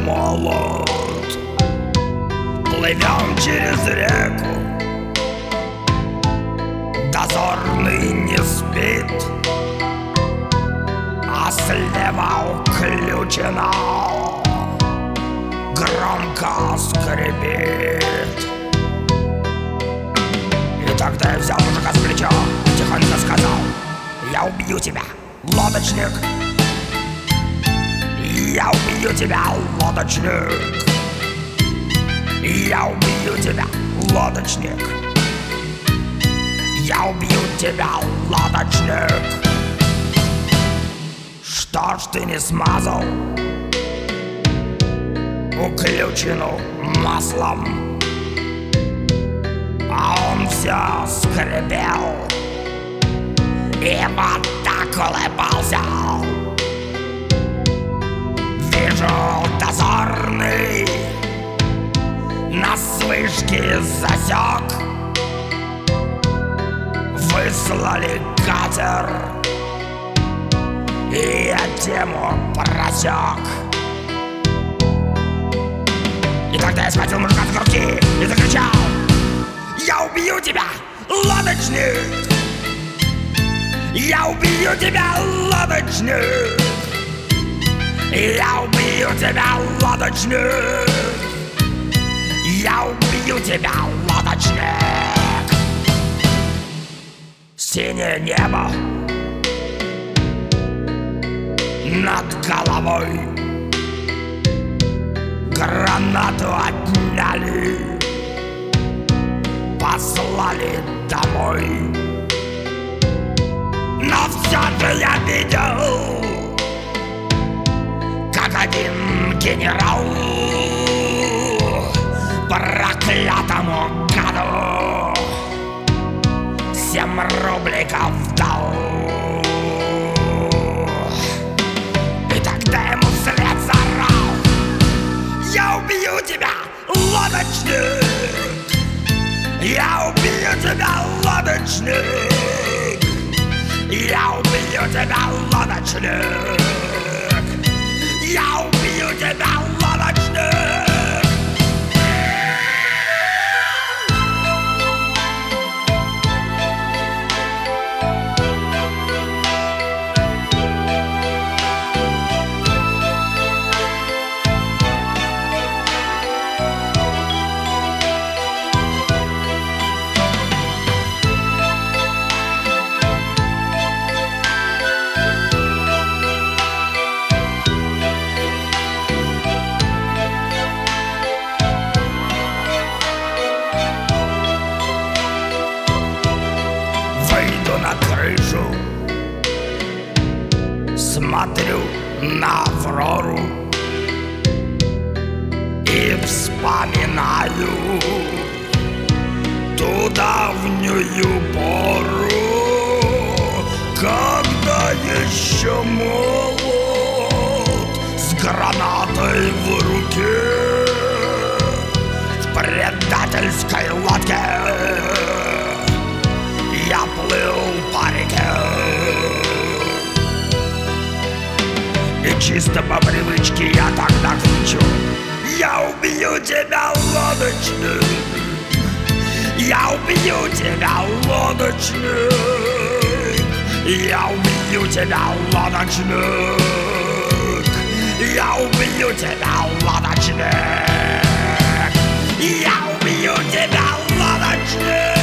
молод. Плывем через реку, дозорный не спит, а слева уключено громко скрипит. И тогда я взял мужика с плеча, тихонько сказал: я убью тебя, лодочник. Я убью тебя, лодочник. Я убью тебя, лодочник. Я убью тебя, лодочник. Что ж ты не смазал уключину маслом? А он все скрипел и вот так улыбался. Вижу, дозорный нас с вышки засек. Выслали катер, и я тему просек. И тогда я схватил мужика за грудки и закричал: я убью тебя, лодочник! Я убью тебя, лодочник! Я убью тебя, лодочник! Я убью тебя, лодочник! Синее небо над головой, гранату отняли, послали домой. Но все же я видел, как один генерал проклятому гаду 7 рубликов дал. И тогда ему вслед заорал: я убью тебя, лодочник! Я убью тебя, лодочник! Я убью тебя, лодочник! Я убью тебя, лодочник! На крышу, смотрю на Аврору и вспоминаю ту давнюю пору, когда еще молод, с гранатой в руке, в предательской лодке я плыл по реке. И чисто по привычке я тогда кричу: я убью тебя, лодочник! Я убью тебя, лодочник! Я убью тебя, лодочник! Я убью тебя, лодочник! Я убью тебя, лодочник!